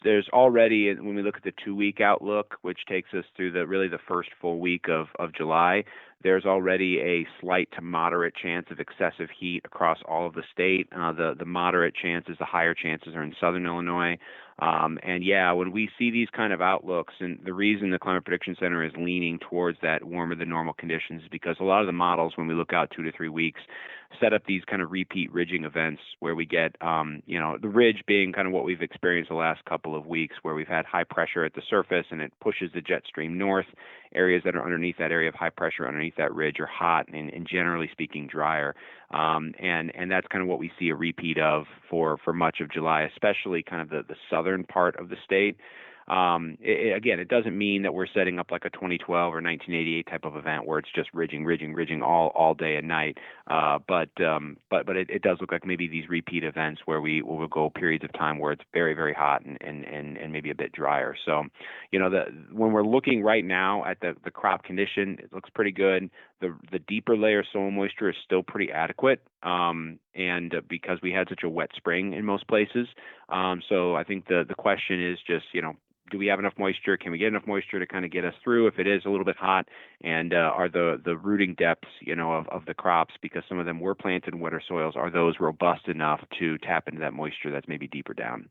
there's already, when we look at the 2 week outlook, which takes us through the first full week of July, there's already a slight to moderate chance of excessive heat across all of the state. The moderate chances, the higher chances are in southern Illinois. And yeah, when we see these kind of outlooks, and the reason the Climate Prediction Center is leaning towards that warmer than normal conditions is because a lot of the models, when we look out 2 to 3 weeks, set up these kind of repeat ridging events where we get, the ridge being kind of what we've experienced the last couple of weeks, where we've had high pressure at the surface and it pushes the jet stream north. Areas that are underneath that area of high pressure, underneath that ridge, are hot and generally speaking drier. And that's kind of what we see a repeat of for much of July, especially kind of the southern part of the state. Again, it doesn't mean that we're setting up like a 2012 or 1988 type of event where it's just ridging all day and night. But it does look like maybe these repeat events where we will go periods of time where it's very, very hot and maybe a bit drier. So, when we're looking right now at the crop condition, it looks pretty good. The deeper layer soil moisture is still pretty adequate, and because we had such a wet spring in most places. So I think the question is just, do we have enough moisture? Can we get enough moisture to kind of get us through if it is a little bit hot? And are the rooting depths, of the crops, because some of them were planted in wetter soils, are those robust enough to tap into that moisture that's maybe deeper down?